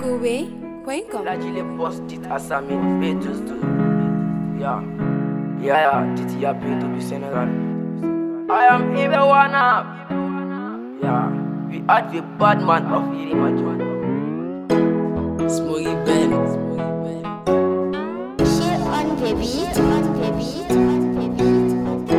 Kobe.com. Là, je les boss, dites à Samine, B12. Yeah, dites y'a P2 du Sénégal. I am Ibewana. Yeah, we are the bad man of Irimajo. Smoggy Ben. Share on the beat, on the beat, on the beat.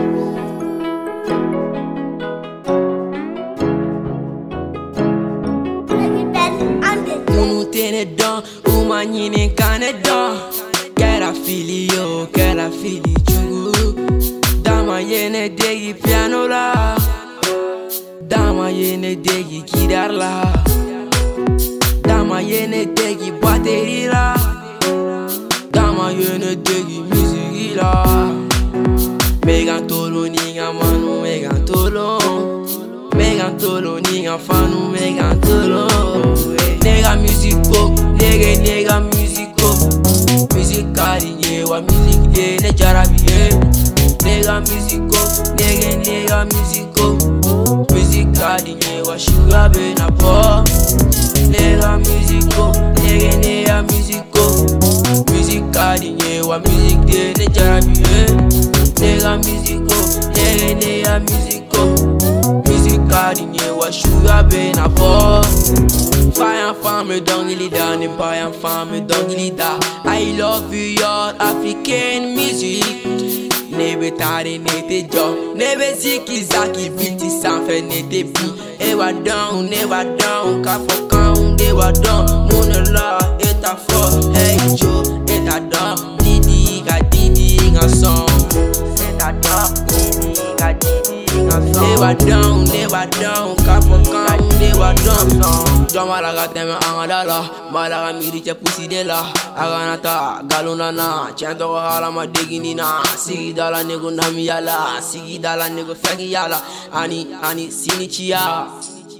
Nous tenons dedans, ou manine canedon. Kera fili yo, kera fili chungu. Dama yene degi piano la. Dama yene degi guitar la. Dama yene degi batterie la. Dama yene degi musique la. Megantolo ninga manu megantolo. Megantolo ninga fanu megantolo. Nega musico, nega musico. Musicali nyewa music de ne jarabiye. Nega musico, nega musico. Musicali nyewa sugar be na po. Nega musico, nega musico. Musicali nyewa music de ne jarabiye. Nega musico, nega musico. Musicali nyewa sugar be na po. Fire femme don't really down and fire femme don't really die. I love you your African music. Nebe tare nete jo, nebe ziki zaki biti sanfe nete bi. Ewa down, kafo kaun dewa down. Monela eta fo, hey jo eta down. Didi ga song. Eta down, didi ga song. Never down, kafo kaun dewa down. Malaga teme angadala, malaga miri che pusi de la. Aganata galuna na, chento hala ma degini na. Sigi dala nego namiyala, sigi dala nego fegi yala. Ani sinichia.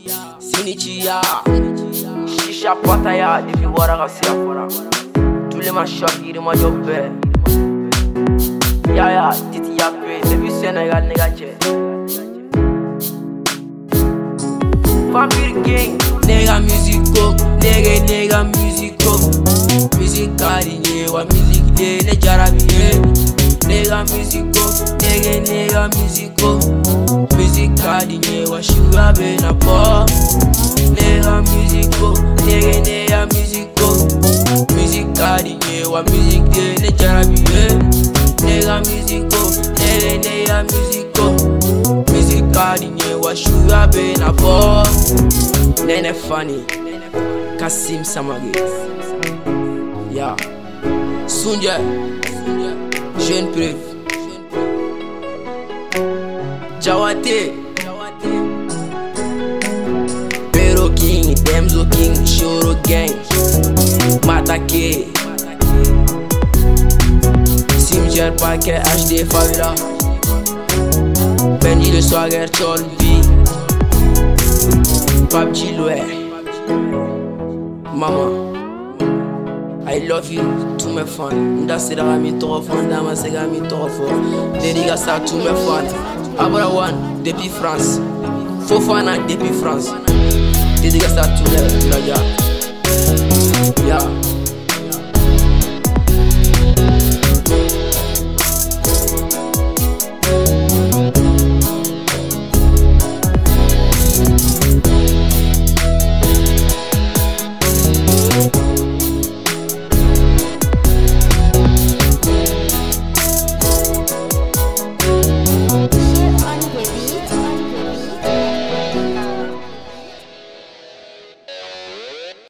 Shisha pataya, defi wara gasia fora. Tous les machins qui ma jobbe. Ya, titi ya pe, defi Sénégal negache. Vampire Gang. Nega musico, nega musico. Musicali nyewa music de ne jarabiye. Nega musico, nega musico. Musicali nyewa sugar be na po. Nega musico, nega musico. Musicali nyewa music de ne jarabiye. Nega musico, nega musico. Musicali nyewa sugar be na po. Nene Fanny, Kassim Samagé, yeah. Sunja, Jeune Preuve, Jawate, Pero King, Demzo King, Shoro Gang, Matake, Cimetière Paquet, HD Favela, Benji le Swagger, Cholvi. PUBG Loué, Mama, I love you, tous mes fans. Nda c'est la mi trop fan, dama c'est la mi trop fort. Dédicace à tous mes fans. Abra One depuis France, Fofana depuis France. Dédicace à tous les gars.